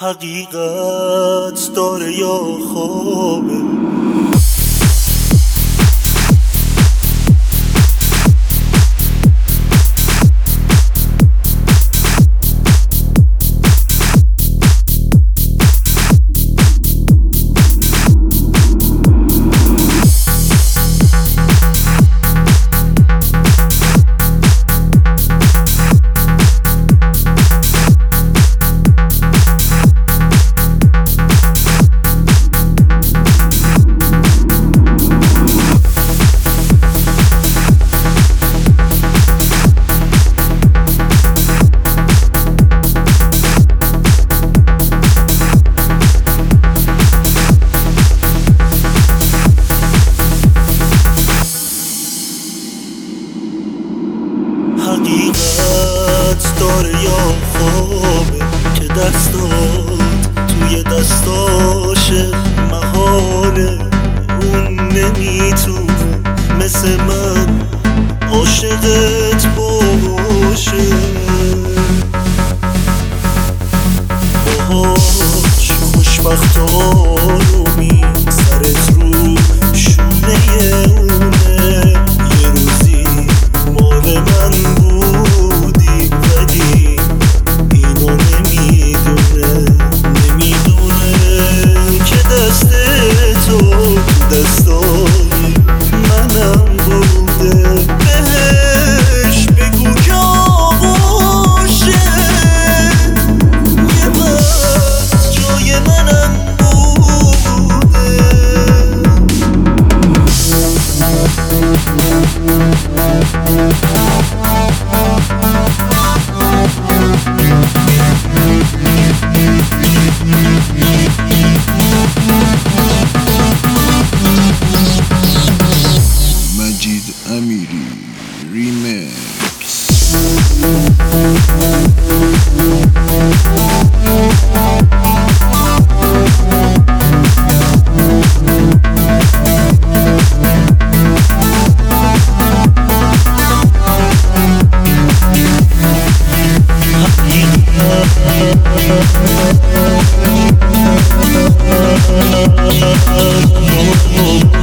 حقیقت داره یا خوابه؟ حقیقت داره یا خوابه که دستات توی دستاشه محاله اون نمیتونه مثل من عاشقت باشه باهاش خوشبخت و آرومی سرت رو شونه اونه یه روزی مال من بودی ولی اینو نمیدونه که دست تو دستای منم بوده بهش بگو که آغوشه یه وقت جای منم بوده مجید امیری ریمیکس. حقیقت